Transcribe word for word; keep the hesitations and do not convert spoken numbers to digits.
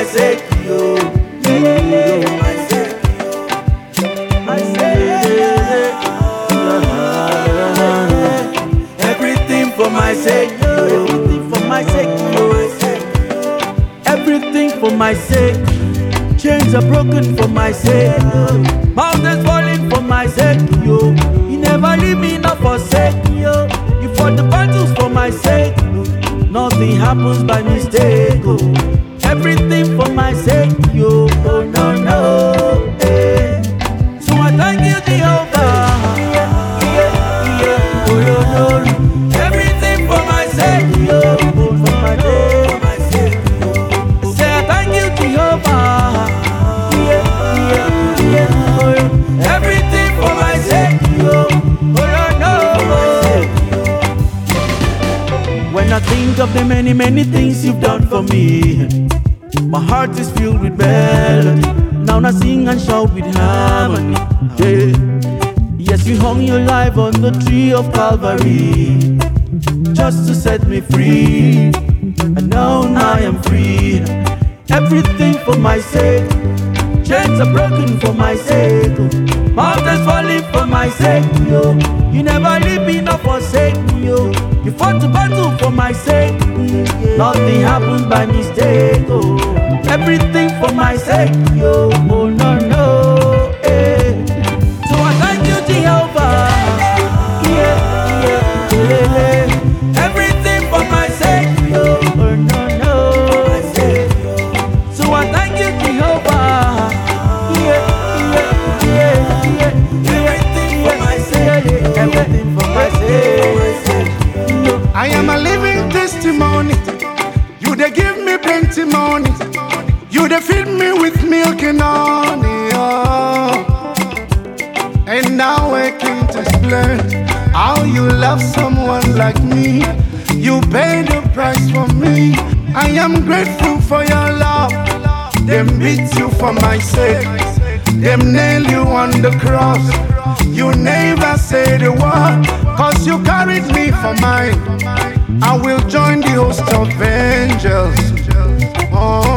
sake, yo. For my sake, my sake. Everything for my sake, yo. Everything for my sake, yo. Everything for my sake. Chains are broken for my sake. Mountains falling for my sake, yo. You never leave me, not forsake, yo. You fought the battles for my sake. Nothing happens by mistake, oh. Everything for my sake, yo. Oh no no, eh. So I thank you, Jehovah. Yeah, yeah, yeah. Oh no no. Everything for my sake, yo. Oh, for my day, my sake, yo. Say I thank you, Jehovah. Yeah, yeah, yeah. Oh, yeah. Everything for my sake, yo. Oh no no. When I think of the many, many things you've done for me, my heart is filled with melody. Now I sing and shout with harmony. Yeah. Yes, you hung your life on the tree of Calvary just to set me free. And now I am free. Everything for my sake. Chains are broken for my sake. Mountains falling for my sake, yo. You never leave me, nor forsake me, yo. You fought the battle for my sake. Nothing happens by mistake, oh. Everything for my sake, yo. Oh no no, eh. So I thank you, Jehovah. Yeah, yeah, yeah, yeah. Everything for my sake, yo. Oh no no, eh. So I thank you, Jehovah. Yeah, yeah, yeah, yeah. Everything for my sake, everything for my sake. I am a living testimony. You dey give me plenty money. You dey feed me with milk and honey, oh. And now I can't explain how you love someone like me. You paid the price for me. I am grateful for your love. Them beat you for my sake. Them nail you on the cross. You never say the word, cause you carried me for mine. I will join the host of angels. Oh.